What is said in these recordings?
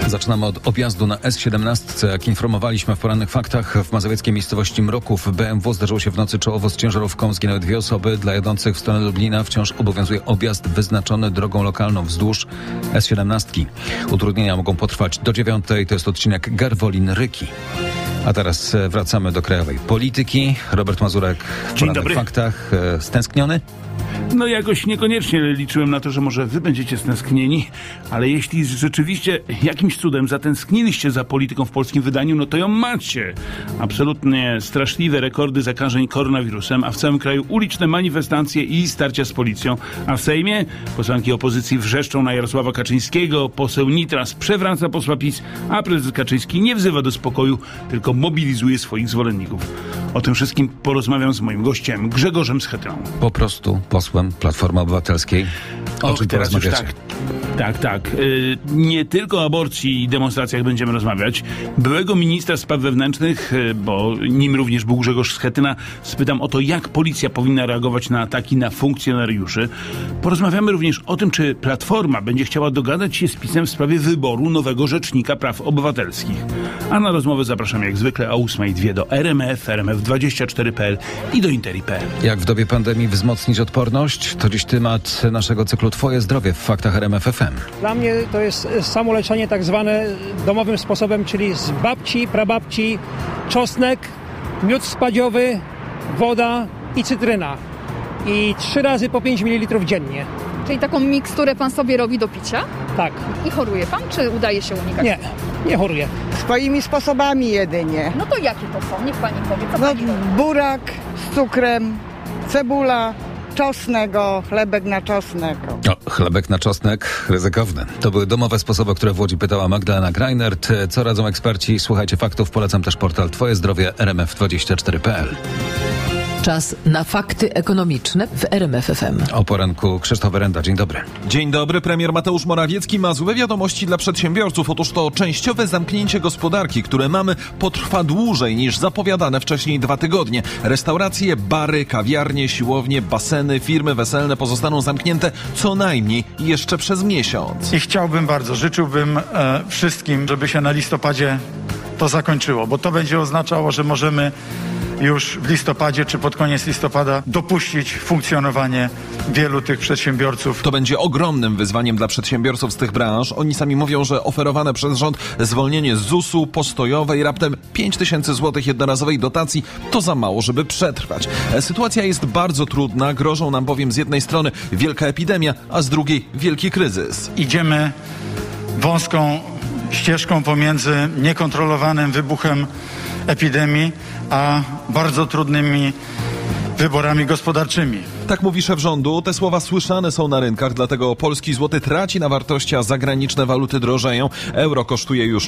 Zaczynamy od objazdu na S17. Jak informowaliśmy w porannych faktach, w mazowieckiej miejscowości Mroków BMW zdarzyło się w nocy czołowo z ciężarówką. Zginęły 2 osoby. Dla jadących w stronę Lublina wciąż obowiązuje objazd wyznaczony drogą lokalną wzdłuż S17. Utrudnienia mogą potrwać do 9:00. To jest odcinek Garwolin-Ryki. A teraz wracamy do krajowej polityki. Robert Mazurek w porannych faktach. Stęskniony? No jakoś niekoniecznie liczyłem na to, że może wy będziecie stęsknieni, ale jeśli rzeczywiście jakimś cudem zatęskniliście za polityką w polskim wydaniu, no to ją macie. Absolutnie straszliwe rekordy zakażeń koronawirusem, a w całym kraju uliczne manifestacje i starcia z policją, a w Sejmie posłanki opozycji wrzeszczą na Jarosława Kaczyńskiego, poseł Nitras przewraca posła PiS, a prezes Kaczyński nie wzywa do spokoju, tylko mobilizuje swoich zwolenników. O tym wszystkim porozmawiam z moim gościem, Grzegorzem Schetyną. Po prostu posłem Platformy Obywatelskiej. O czym porozmawiacie? Tak. Nie tylko o aborcji i demonstracjach będziemy rozmawiać. Byłego ministra spraw wewnętrznych, bo nim również był Grzegorz Schetyna, spytam o to, jak policja powinna reagować na ataki na funkcjonariuszy. Porozmawiamy również o tym, czy Platforma będzie chciała dogadać się z PiS-em w sprawie wyboru nowego Rzecznika Praw Obywatelskich. A na rozmowę zapraszam jak zwykle o 8:02 do RMF, RMF24.pl i do Interi.pl. Jak w dobie pandemii wzmocnić odporność? To dziś temat naszego cyklu Twoje zdrowie w faktach RMF FM. Dla mnie to jest samoleczenie tak zwane domowym sposobem, czyli z babci, prababci, czosnek, miód spadziowy, woda i cytryna. I 3 razy po 5 ml dziennie. Czyli taką miksturę pan sobie robi do picia? Tak. I choruje pan, czy udaje się unikać? Nie choruję. Swoimi sposobami jedynie. No to jakie to są? Niech pani powie, co No, pani robi? burak z cukrem, cebula, czosnek, chlebek na czosnek. Chlebek na czosnek, ryzykowny. To były domowe sposoby, które w Łodzi pytała Magdalena Greinert. Co radzą eksperci? Słuchajcie faktów. Polecam też portal Twoje zdrowie RMF24.pl. Czas na fakty ekonomiczne w RMF FM. O poranku Krzysztof Werenda. Dzień dobry. Dzień dobry. Premier Mateusz Morawiecki ma złe wiadomości dla przedsiębiorców. Otóż to częściowe zamknięcie gospodarki, które mamy, potrwa dłużej niż zapowiadane wcześniej 2 tygodnie. Restauracje, bary, kawiarnie, siłownie, baseny, firmy weselne pozostaną zamknięte co najmniej jeszcze przez miesiąc. I życzyłbym wszystkim, żeby się na listopadzie to zakończyło, bo to będzie oznaczało, że możemy już w listopadzie czy pod koniec listopada dopuścić funkcjonowanie wielu tych przedsiębiorców. To będzie ogromnym wyzwaniem dla przedsiębiorców z tych branż. Oni sami mówią, że oferowane przez rząd zwolnienie z ZUS-u, postojowe i raptem 5 000 złotych jednorazowej dotacji to za mało, żeby przetrwać. Sytuacja jest bardzo trudna. Grożą nam bowiem z jednej strony wielka epidemia, a z drugiej wielki kryzys. Idziemy wąską ścieżką pomiędzy niekontrolowanym wybuchem epidemii, a bardzo trudnymi wyborami gospodarczymi. Tak mówi szef rządu. Te słowa słyszane są na rynkach, dlatego polski złoty traci na wartości, a zagraniczne waluty drożeją. Euro kosztuje już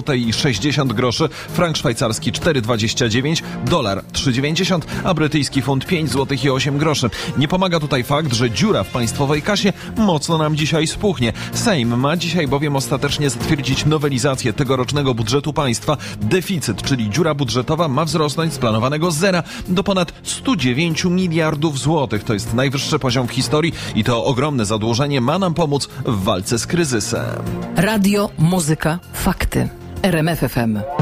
4,60 zł, frank szwajcarski 4,29, dolar 3,90, a brytyjski funt 5,08 zł. Nie pomaga tutaj fakt, że dziura w państwowej kasie mocno nam dzisiaj spuchnie. Sejm ma dzisiaj bowiem ostatecznie zatwierdzić nowelizację tegorocznego budżetu państwa. Deficyt, czyli dziura budżetowa, ma wzrosnąć z planowanego 0 do ponad 109 miliardów złotych. To jest najwyższy poziom w historii i to ogromne zadłużenie ma nam pomóc w walce z kryzysem. Radio, muzyka, fakty. RMF FM.